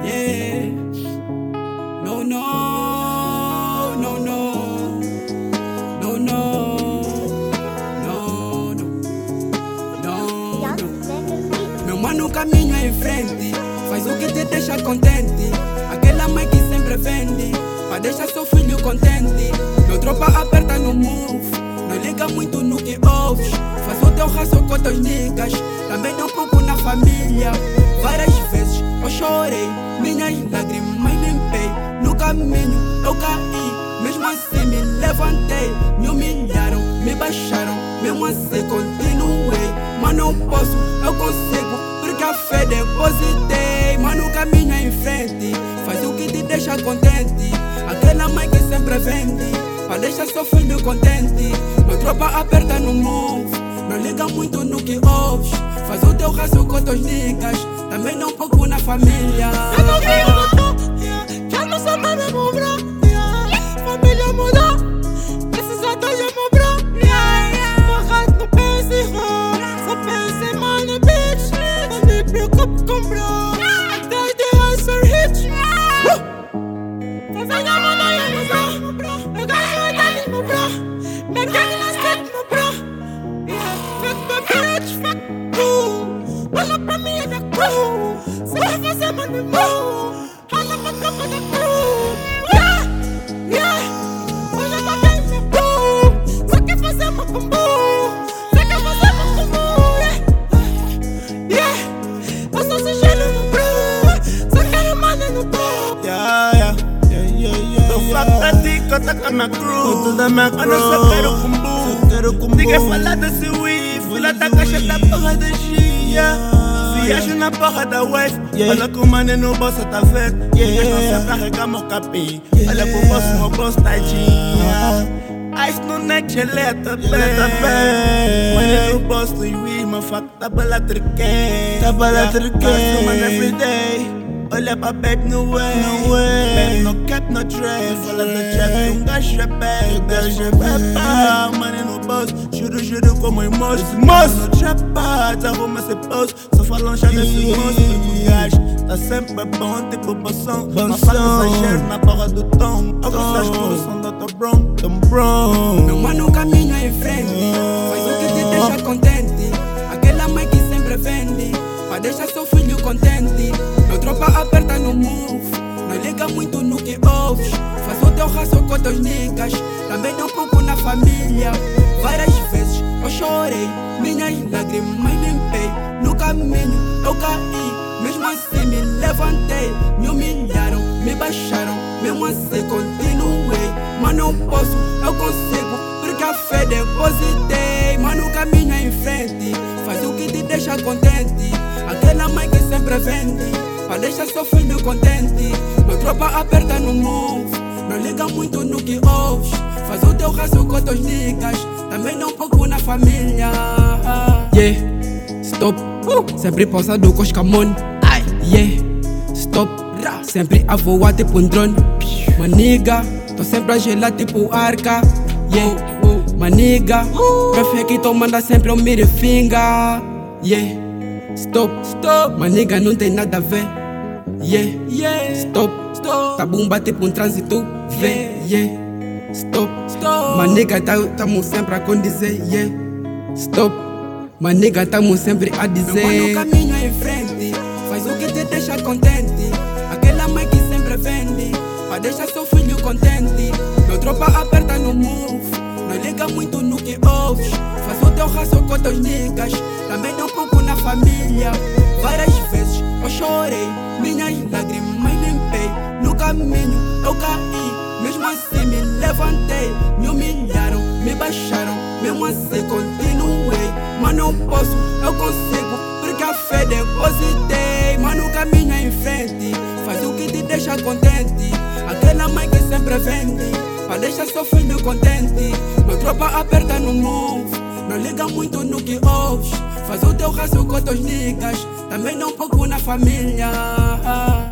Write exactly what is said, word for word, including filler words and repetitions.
yeah. No, no, no, no, no, no, no, no, no, no. Meu mano caminho é em frente, faz o que te deixa contente. Aquela mãe que sempre vende, pra deixar seu filho contente. Meu tropa aperta no move, não liga muito no que ouves. Faz o teu raço com teus niggas, também não pouco na família. Várias vezes eu chorei, minhas lágrimas limpei. No caminho eu caí, mesmo assim me levantei. Me humilharam, me baixaram, mesmo assim continuei. Mas não posso, eu consigo, porque a fé depositei. Mano, o caminho é em frente, faz o que te deixa contente. Aquela mãe que sempre vende, pra deixar seu filho contente. Meu tropa aperta no move, não liga muito no que ouves. Faz o teu raço com teus niggas, também não pouco na família. Eu não vi o doutor, já não sou mais mesmo bro. Família mudou, precisa de hoje meu bro. Porra, não pensa em roupa, só pensa em money, bitch. Não me preocupo com bro, atrás de hustle rich. Fazendo a mão na ilusão, eu ganho a idade no bro. Me ganho na skate no bro. Fuck the bitch, fuck you. Olha pra mim é minha crew. Se quer fazer money move, olha pra tropa da crew. Yeah, yeah. Olha pra quem me crew. Só quer fazer meu combo, só quer fazer meu combo. Yeah, yeah. Eu sou sigilo no crew, só quero money no crew. Yeah, yeah, yeah, yeah, yeah. Eu faço pra ti que eu tô com a minha crew. Tudo da minha crew. Eu só quero combo, quero combo. Ninguém fala desse weave, fila da caixa da porra da Gia. Viajo na porra da wave, yeah. Olha com o mano no bolso tá vendo, yeah. Não sei pra regar meu capim, yeah. Olha pro bolso, meu bolso tá jeans. Ice no neck, geleta bem. Money no bolso e we, my fuck, tá bala triquei. Tá bala triquei. Mano everyday. Olha pra back no way, no way. Back no cap, no trap. Fala da trap, um gajo é back. O gajo é back. Money no bolso, juro, juro como em moço. Moço no trap, desarruma esse poço. Só falam já desse moço. O gajo tá sempre bom, tipo boção. Uma faca exagero na porra do tom. Alguns das cores são da tua brom, tão brom. Meu mano, o caminho é em frente, faz o que te deixa contente. Aquela mãe que sempre vende, pra deixar seu filho contente. Meu tropa aperta no move, não liga muito no que ouves. Faz o teu raço com teus niggas, também não pouco na família. Várias vezes eu chorei, minhas lágrimas limpei. No caminho eu caí, mesmo assim me levantei. Me humilharam, me baixaram, mesmo assim continuei. Mas não posso, eu consigo, porque a fé depositei. Mano, o caminho é em frente, faz o que te deixa contente. Aquela mãe que sempre vende, pra deixar seu filho contente. Meu tropa aperta no move, não liga muito no que ouves. Faz o teu raço com teus niggas, também não pouco na família. Yeah, stop, uh. Sempre pausado com os camon. Yeah, stop, sempre a voar tipo um drone. Maniga, tô sempre a gelar tipo arca. Yeah, maniga, prefere que tu manda sempre um middle finger. Yeah, stop, stop, maniga não tem nada a ver. Yeah, yeah, stop, stop, tá bomba tipo um trânsito. Vê, yeah, stop, stop, maniga tamo sempre a condizer. Yeah, stop, maniga tamo sempre a dizer. Meu mano, o caminho é em frente, faz o que te deixa contente. Aquela mãe que sempre vende, pra deixar seu filho contente. Meu tropa aperta no move, não liga muito no que ouves. Faz o teu raço com teus niggas, também não pouco na família. Várias vezes eu chorei, minhas lágrimas limpei. No caminho eu caí, mesmo assim me levantei. Me humilharam, me baixaram, mesmo assim continuei. Mas não posso, eu consigo, porque a fé depositei. Mano, o caminho é em frente, faz o que te deixa contente. Aquela mãe que sempre vende, pra deixar seu filho contente. Meu tropa aperta no move, não liga muito no que ouves. Faz o teu raço com teus niggas, também não pouco na família.